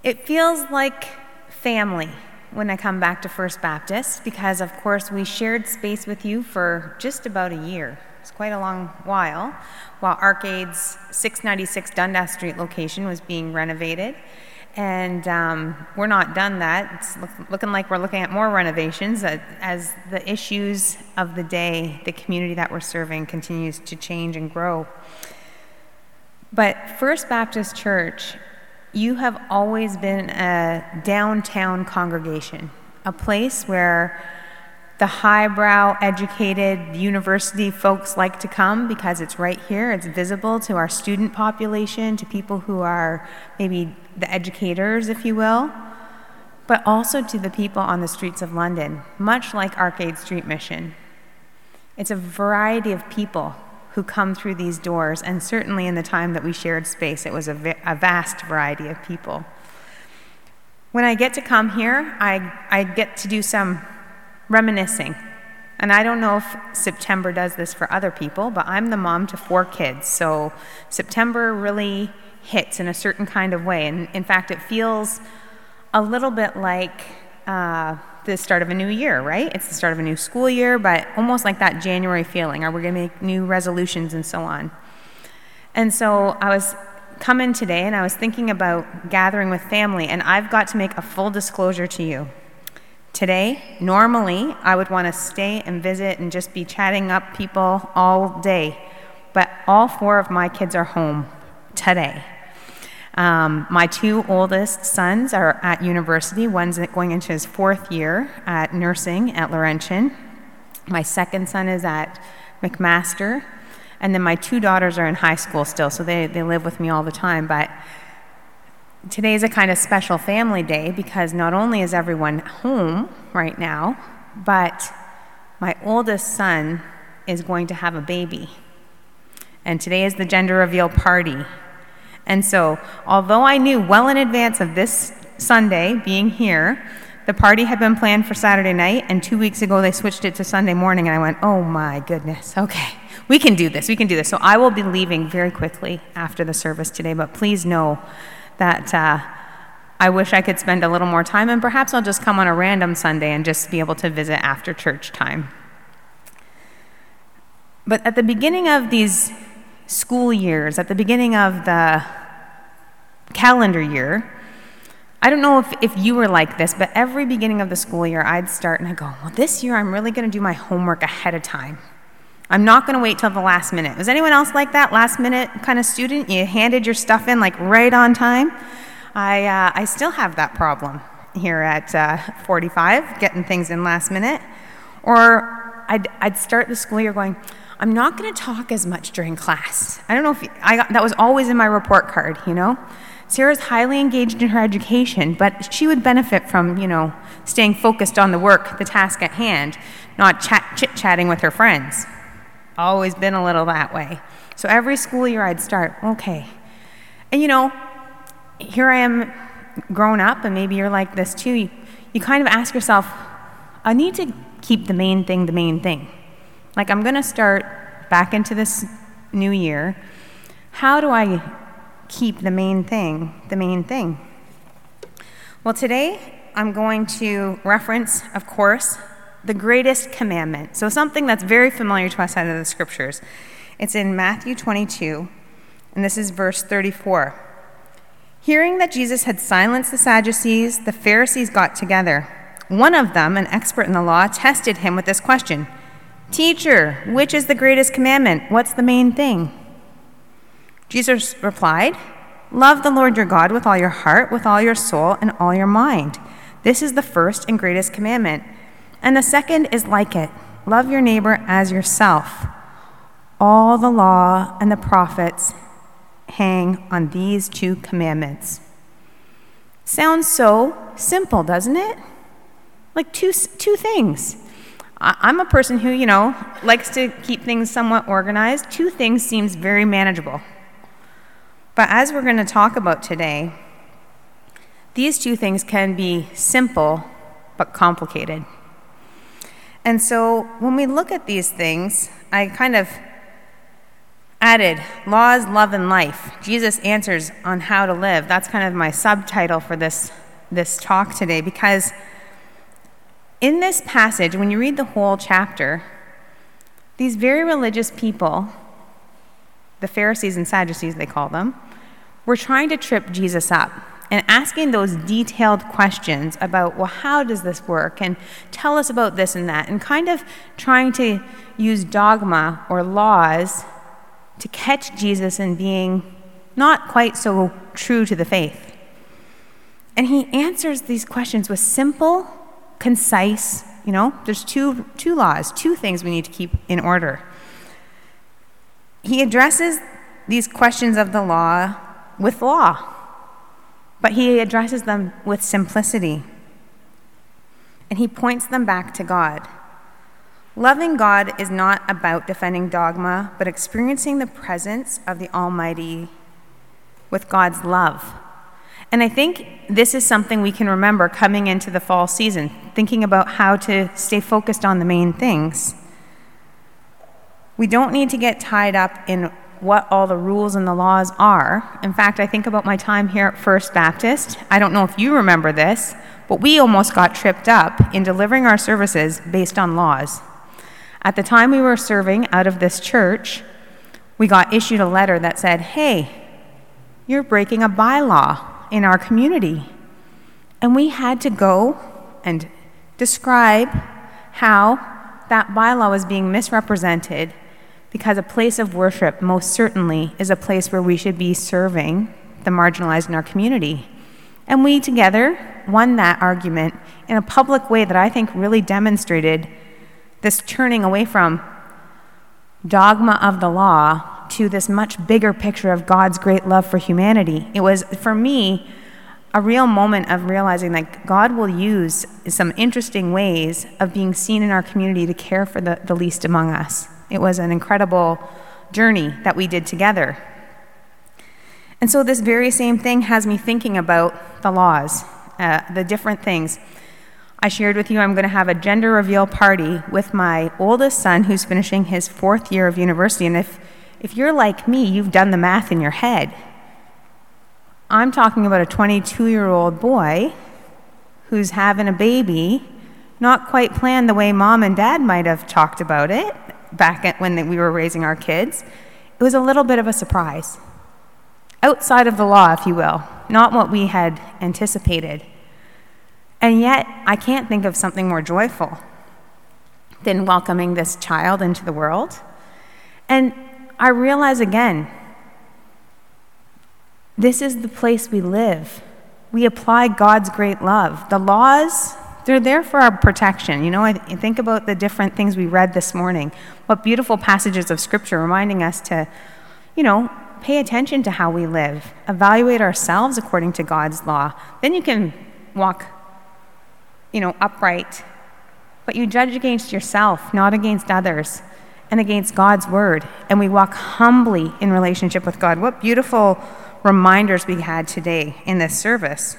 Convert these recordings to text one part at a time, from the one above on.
It feels like family when I come back to First Baptist because, of course, we shared space with you for just about a year. It's quite a long while Arcade's 696 Dundas Street location was being renovated. And we're not done that. It's looking like we're looking at more renovations as the issues of the day, the community that we're serving, continues to change and grow. But First Baptist Church, you have always been a downtown congregation, a place where the highbrow, educated university folks like to come because it's right here. It's visible to our student population, to people who are maybe the educators, if you will, but also to the people on the streets of London, much like Arcade Street Mission. It's a variety of people who come through these doors, and certainly in the time that we shared space, it was a vast variety of people. When I get to come here, I get to do some reminiscing. And I don't know if September does this for other people, but I'm the mom to 4 kids, so September really hits in a certain kind of way. And in fact, it feels a little bit like the start of a new year, right? It's the start of a new school year, but almost like that January feeling. Are we going to make new resolutions and so on? And so I was coming today and I was thinking about gathering with family, and I've got to make a full disclosure to you. Today, normally, I would want to stay and visit and just be chatting up people all day, but all 4 of my kids are home today. My 2 oldest sons are at university. One's going into his 4th year at nursing at Laurentian. My second son is at McMaster, and then my 2 daughters are in high school still, so they live with me all the time, but today is a kind of special family day because not only is everyone home right now, but my oldest son is going to have a baby. And today is the gender reveal party. And so, although I knew well in advance of this Sunday being here, the party had been planned for Saturday night, and 2 weeks ago they switched it to Sunday morning, and I went, oh my goodness, okay, we can do this. So I will be leaving very quickly after the service today, but please know that I wish I could spend a little more time, and perhaps I'll just come on a random Sunday and just be able to visit after church time. But at the beginning of these school years, at the beginning of the calendar year, I don't know if you were like this, but every beginning of the school year, I'd start and I'd go, well, this year I'm really going to do my homework ahead of time. I'm not going to wait till the last minute. Was anyone else like that, last minute kind of student? You handed your stuff in like right on time? I still have that problem here at 45, getting things in last minute. Or I'd start the school year going, I'm not going to talk as much during class. I don't know if that was always in my report card, you know? Sarah's highly engaged in her education, but she would benefit from, staying focused on the work, the task at hand, not chit-chatting with her friends. Always been a little that way. So every school year I'd start, okay. And here I am grown up, and maybe you're like this too. You kind of ask yourself, I need to keep the main thing. Like, I'm going to start back into this new year. How do I keep the main thing? Well, today I'm going to reference, of course, the greatest commandment. So something that's very familiar to us out of the scriptures. It's in Matthew 22, and this is verse 34. Hearing that Jesus had silenced the Sadducees, the Pharisees got together. One of them, an expert in the law, tested him with this question: Teacher, which is the greatest commandment? What's the main thing? Jesus replied, Love the Lord your God with all your heart, with all your soul, and all your mind. This is the first and greatest commandment. And the second is like it. Love your neighbor as yourself. All the law and the prophets hang on these 2 commandments. Sounds so simple, doesn't it? Like two things. I'm a person who, likes to keep things somewhat organized. 2 things seems very manageable. But as we're going to talk about today, these 2 things can be simple but complicated. And so when we look at these things, I kind of added, laws, love, and life. Jesus answers on how to live. That's kind of my subtitle for this talk today, because in this passage, when you read the whole chapter, these very religious people, the Pharisees and Sadducees they call them, were trying to trip Jesus up and asking those detailed questions about, well, how does this work? And tell us about this and that, and kind of trying to use dogma or laws to catch Jesus in being not quite so true to the faith. And he answers these questions with simple, concise, there's two laws, two things we need to keep in order. He addresses these questions of the law with law, but he addresses them with simplicity. And he points them back to God. Loving God is not about defending dogma, but experiencing the presence of the Almighty with God's love. And I think this is something we can remember coming into the fall season, thinking about how to stay focused on the main things. We don't need to get tied up in what all the rules and the laws are. In fact, I think about my time here at First Baptist. I don't know if you remember this, but we almost got tripped up in delivering our services based on laws. At the time we were serving out of this church, we got issued a letter that said, hey, you're breaking a bylaw in our community. And we had to go and describe how that bylaw was being misrepresented, because a place of worship most certainly is a place where we should be serving the marginalized in our community. And we together won that argument in a public way that I think really demonstrated this turning away from dogma of the law to this much bigger picture of God's great love for humanity. It was, for me, a real moment of realizing that God will use some interesting ways of being seen in our community to care for the least among us. It was an incredible journey that we did together. And so this very same thing has me thinking about the laws, the different things. I shared with you I'm going to have a gender reveal party with my oldest son who's finishing his 4th year of university. And if you're like me, you've done the math in your head. I'm talking about a 22-year-old boy who's having a baby, not quite planned the way mom and dad might have talked about it back when we were raising our kids. It was a little bit of a surprise. Outside of the law, if you will, not what we had anticipated. And yet, I can't think of something more joyful than welcoming this child into the world. And I realize again, this is the place we live. We apply God's great love. The laws, they're there for our protection. I think about the different things we read this morning. What beautiful passages of Scripture reminding us to, pay attention to how we live. Evaluate ourselves according to God's law. Then you can walk, upright. But you judge against yourself, not against others, and against God's word. And we walk humbly in relationship with God. What beautiful reminders we had today in this service.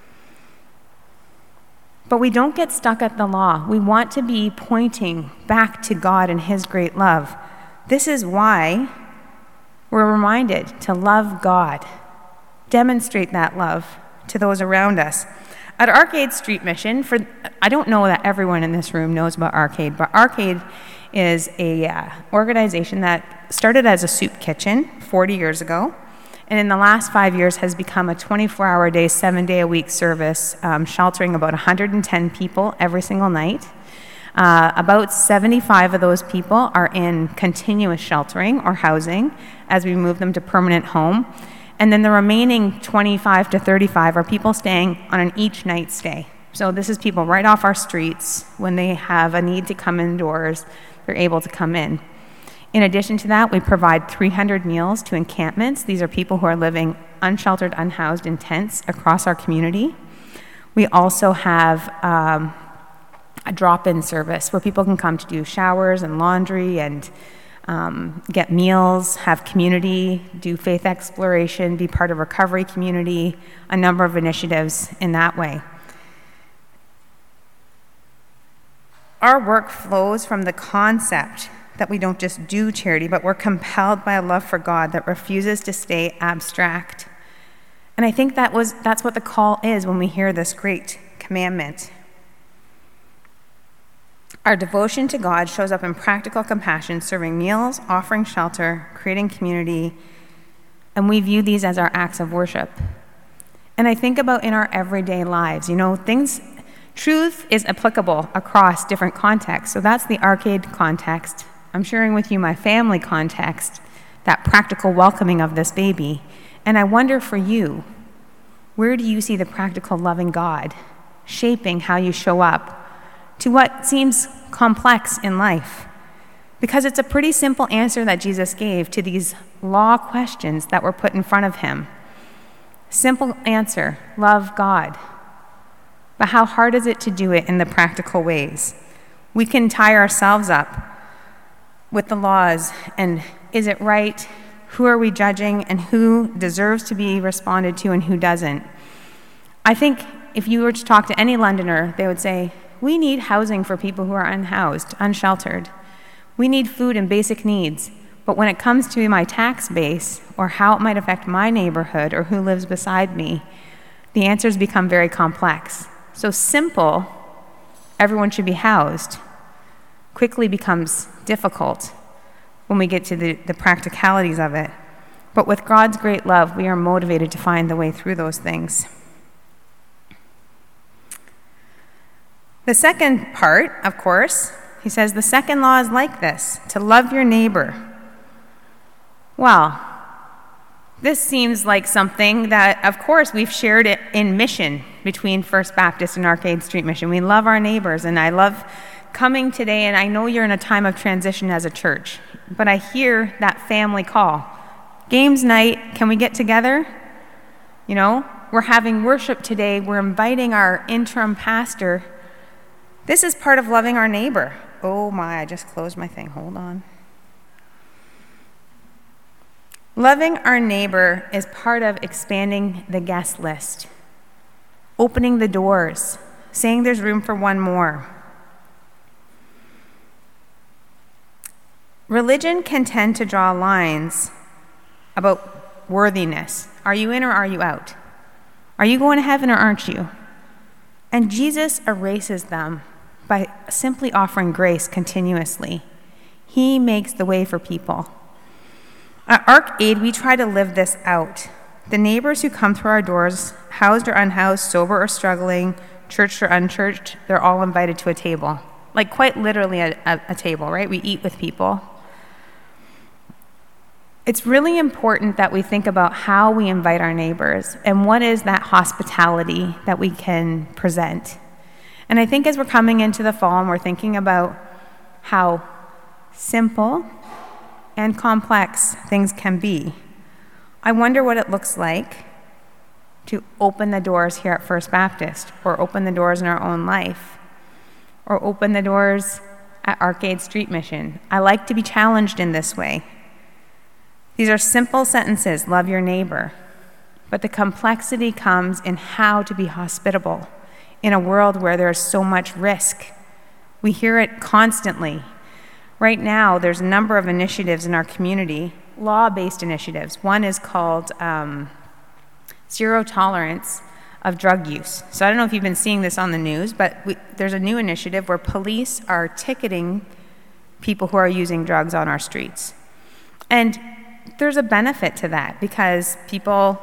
But we don't get stuck at the law. We want to be pointing back to God and His great love. This is why we're reminded to love God, demonstrate that love to those around us. At Arcade Street Mission, I don't know that everyone in this room knows about Arcade, but Arcade is a organization that started as a soup kitchen 40 years ago, and in the last 5 years has become a 24-hour-a-day, 7-day-a-week service, sheltering about 110 people every single night. About 75 of those people are in continuous sheltering or housing as we move them to permanent home. And then the remaining 25 to 35 are people staying on an each night stay. So this is people right off our streets. When they have a need to come indoors, they're able to come in. In addition to that, we provide 300 meals to encampments. These are people who are living unsheltered, unhoused in tents across our community. We also have a drop-in service where people can come to do showers and laundry and get meals, have community, do faith exploration, be part of recovery community, a number of initiatives in that way. Our work flows from the concept that we don't just do charity, but we're compelled by a love for God that refuses to stay abstract. And I think that's what the call is when we hear this great commandment. Our devotion to God shows up in practical compassion, serving meals, offering shelter, creating community, and we view these as our acts of worship. And I think about in our everyday lives, truth is applicable across different contexts. So that's the arcade context. I'm sharing with you my family context, that practical welcoming of this baby. And I wonder for you, where do you see the practical loving God shaping how you show up to what seems complex in life? Because it's a pretty simple answer that Jesus gave to these law questions that were put in front of him. Simple answer, love God. But how hard is it to do it in the practical ways? We can tie ourselves up with the laws, and is it right? Who are we judging, and who deserves to be responded to and who doesn't? I think if you were to talk to any Londoner, they would say, we need housing for people who are unhoused, unsheltered. We need food and basic needs. But when it comes to my tax base or how it might affect my neighborhood or who lives beside me, the answers become very complex. So simple, everyone should be housed, quickly becomes difficult when we get to the practicalities of it. But with God's great love, we are motivated to find the way through those things. The second part, of course, he says, the second law is like this, to love your neighbor. Well, this seems like something that, of course, we've shared it in mission between First Baptist and Arcade Street Mission. We love our neighbors, and I love coming today, and I know you're in a time of transition as a church, but I hear that family call. Games night, can we get together? We're having worship today. We're inviting our interim pastor. This is part of loving our neighbor. Oh my, I just closed my thing. Hold on. Loving our neighbor is part of expanding the guest list, opening the doors, saying there's room for one more. Religion can tend to draw lines about worthiness. Are you in or are you out? Are you going to heaven or aren't you? And Jesus erases them by simply offering grace continuously. He makes the way for people. At Arcade, we try to live this out. The neighbors who come through our doors, housed or unhoused, sober or struggling, churched or unchurched, they're all invited to a table. Like quite literally a table, right? We eat with people. It's really important that we think about how we invite our neighbors and what is that hospitality that we can present. And I think as we're coming into the fall and we're thinking about how simple and complex things can be, I wonder what it looks like to open the doors here at First Baptist, or open the doors in our own life, or open the doors at Arcade Street Mission. I like to be challenged in this way. These are simple sentences, love your neighbor, but the complexity comes in how to be hospitable in a world where there's so much risk. We hear it constantly. Right now, there's a number of initiatives in our community, law-based initiatives. One is called Zero Tolerance of Drug Use. So I don't know if you've been seeing this on the news, but there's a new initiative where police are ticketing people who are using drugs on our streets. And there's a benefit to that because people,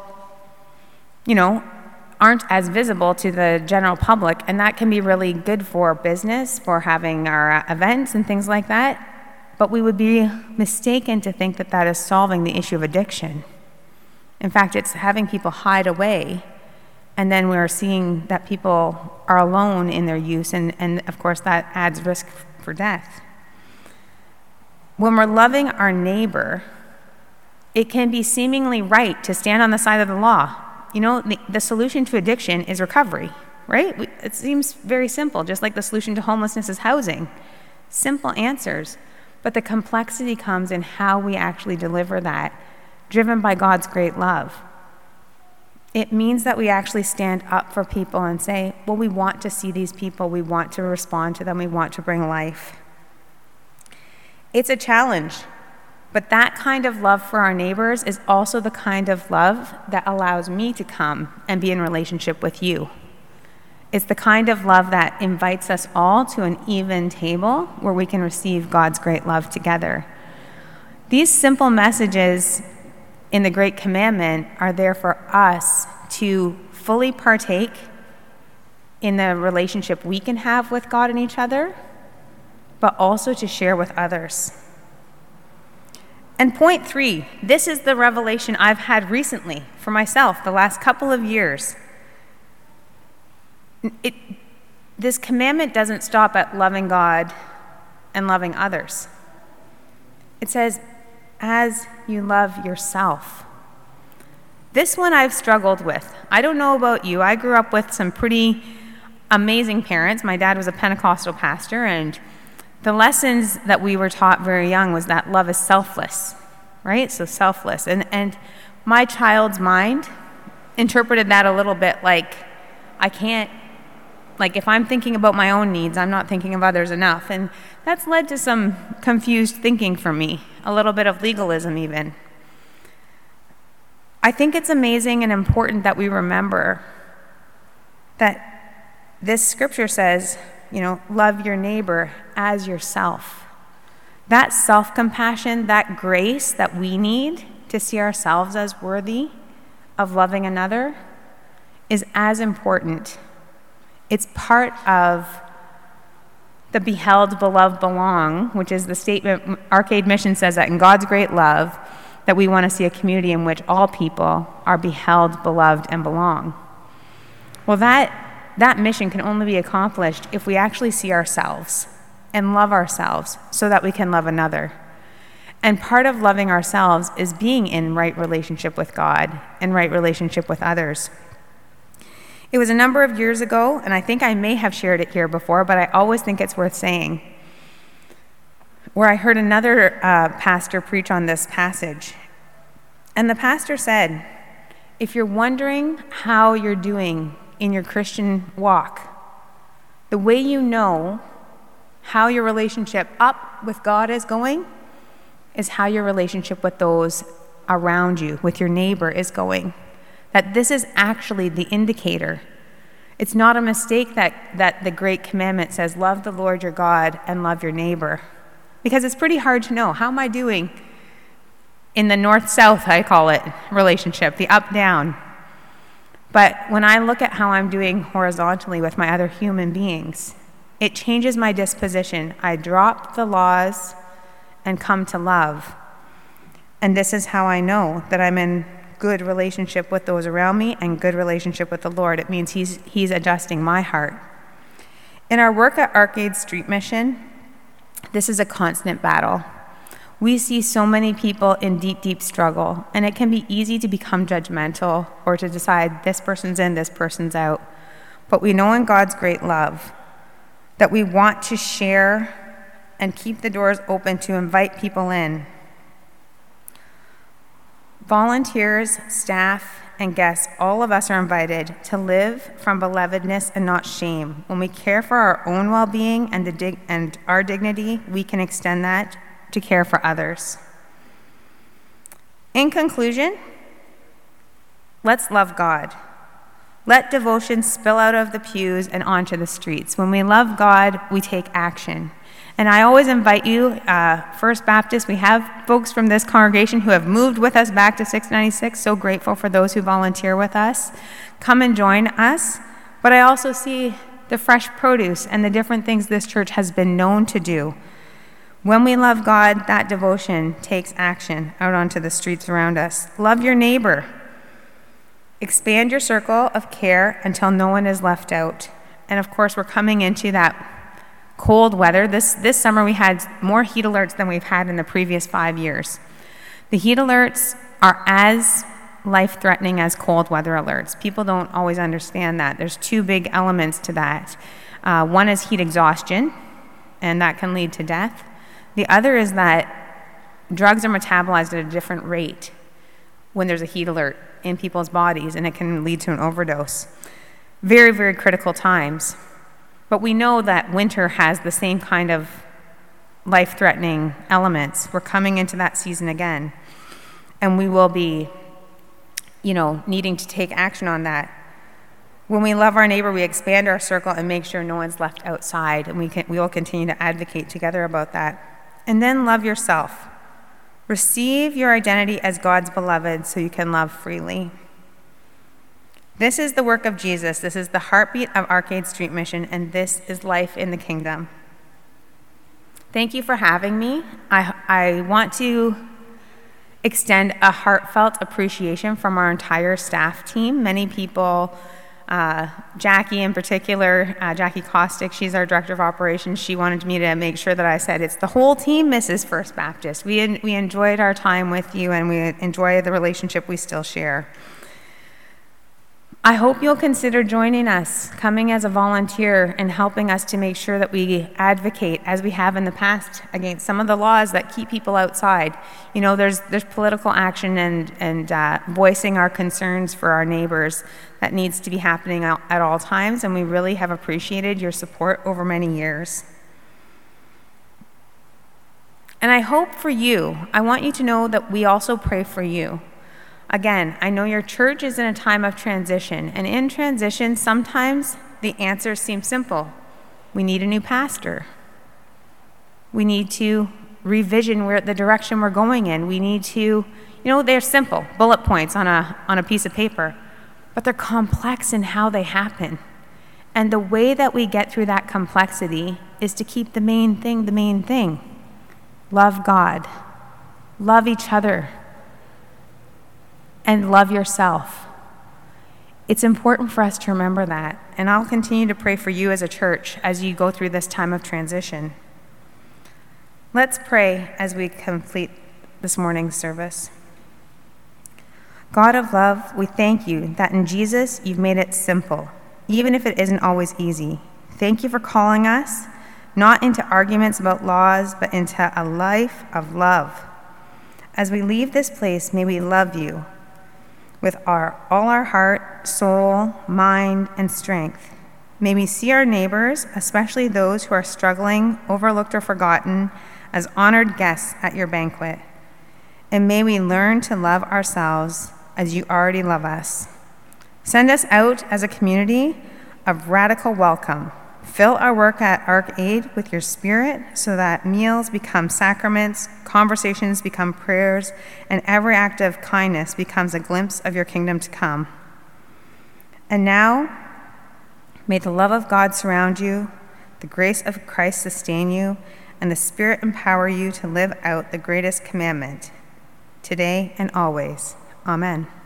aren't as visible to the general public, and that can be really good for business, for having our events and things like that. But we would be mistaken to think that that is solving the issue of addiction. In fact, it's having people hide away, and then we're seeing that people are alone in their use, and of course that adds risk for death. When we're loving our neighbor, it can be seemingly right to stand on the side of the law. The solution to addiction is recovery, right? It seems very simple, just like the solution to homelessness is housing. Simple answers, but the complexity comes in how we actually deliver that, driven by God's great love. It means that we actually stand up for people and say, well, we want to see these people, we want to respond to them, we want to bring life. It's a challenge, but that kind of love for our neighbors is also the kind of love that allows me to come and be in relationship with you. It's the kind of love that invites us all to an even table where we can receive God's great love together. These simple messages in the Great Commandment are there for us to fully partake in the relationship we can have with God and each other, but also to share with others. And point 3, this is the revelation I've had recently for myself the last couple of years. This commandment doesn't stop at loving God and loving others. It says, as you love yourself. This one I've struggled with. I don't know about you. I grew up with some pretty amazing parents. My dad was a Pentecostal pastor, and the lessons that we were taught very young was that love is selfless, right? So selfless. And my child's mind interpreted that a little bit like, I can't, like if I'm thinking about my own needs, I'm not thinking of others enough. And that's led to some confused thinking for me, a little bit of legalism even. I think it's amazing and important that we remember that this scripture says, love your neighbor as yourself. That self-compassion, that grace that we need to see ourselves as worthy of loving another is as important. It's part of the beheld, beloved, belong, which is the statement Arcade Mission says that in God's great love, that we want to see a community in which all people are beheld, beloved, and belong. Well, that mission can only be accomplished if we actually see ourselves and love ourselves so that we can love another. And part of loving ourselves is being in right relationship with God and right relationship with others. It was a number of years ago, and I think I may have shared it here before, but I always think it's worth saying, where I heard another pastor preach on this passage. And the pastor said, if you're wondering how you're doing in your Christian walk, the way you know how your relationship up with God is going is how your relationship with those around you, with your neighbor, is going. That this is actually the indicator. It's not a mistake that the Great Commandment says, love the Lord your God and love your neighbor. Because it's pretty hard to know, how am I doing in the north-south, I call it, relationship, the up-down. But when I look at how I'm doing horizontally with my other human beings, it changes my disposition. I drop the laws and come to love. And this is how I know that I'm in good relationship with those around me and good relationship with the Lord. It means he's adjusting my heart. In our work at Arcade Street Mission, this is a constant battle. We see so many people in deep, deep struggle, and it can be easy to become judgmental or to decide this person's in, this person's out. But we know in God's great love that we want to share and keep the doors open to invite people in. Volunteers, staff, and guests, all of us are invited to live from belovedness and not shame. When we care for our own well-being and our dignity, we can extend that to care for others. In conclusion, let's love God. Let devotion spill out of the pews and onto the streets. When we love God, we take action. And I always invite you, First Baptist, we have folks from this congregation who have moved with us back to 696. So grateful for those who volunteer with us. Come and join us. But I also see the fresh produce and the different things this church has been known to do. When we love God, that devotion takes action out onto the streets around us. Love your neighbor. Expand your circle of care until no one is left out. And of course, we're coming into that cold weather. This summer we had more heat alerts than we've had in the previous 5 years. The heat alerts are as life-threatening as cold weather alerts. People don't always understand that. There's two big elements to that. One is heat exhaustion, and that can lead to death. The other is that drugs are metabolized at a different rate when there's a heat alert in people's bodies, and it can lead to an overdose. Very, very critical times. But we know that winter has the same kind of life-threatening elements. We're coming into that season again, and we will be, needing to take action on that. When we love our neighbor, we expand our circle and make sure no one's left outside, and we will continue to advocate together about that. And then love yourself. Receive your identity as God's beloved so you can love freely. This is the work of Jesus. This is the heartbeat of Arcade Street Mission, and this is life in the kingdom. Thank you for having me. I want to extend a heartfelt appreciation from our entire staff team. Many people, Jackie in particular, Jackie Kostick, she's our director of operations. She wanted me to make sure that I said it's the whole team, Mrs. First Baptist. We enjoyed our time with you, and we enjoy the relationship we still share. I hope you'll consider joining us, coming as a volunteer and helping us to make sure that we advocate, as we have in the past, against some of the laws that keep people outside. There's political action and voicing our concerns for our neighbors that needs to be happening at all times, and we really have appreciated your support over many years. And I hope for you, I want you to know that we also pray for you. Again, I know your church is in a time of transition, and in transition, sometimes the answers seem simple. We need a new pastor. We need to revision the direction we're going in. We need to, they're simple, bullet points on a piece of paper, but they're complex in how they happen. And the way that we get through that complexity is to keep the main thing. Love God, love each other, and love yourself. It's important for us to remember that, and I'll continue to pray for you as a church as you go through this time of transition. Let's pray as we complete this morning's service. God of love, we thank you that in Jesus you've made it simple, even if it isn't always easy. Thank you for calling us, not into arguments about laws, but into a life of love. As we leave this place, may we love you with all our heart, soul, mind, and strength. May we see our neighbors, especially those who are struggling, overlooked, or forgotten, as honored guests at your banquet. And may we learn to love ourselves as you already love us. Send us out as a community of radical welcome. Fill our work at Arcade with your spirit so that meals become sacraments, conversations become prayers, and every act of kindness becomes a glimpse of your kingdom to come. And now, may the love of God surround you, the grace of Christ sustain you, and the Spirit empower you to live out the greatest commandment, today and always. Amen.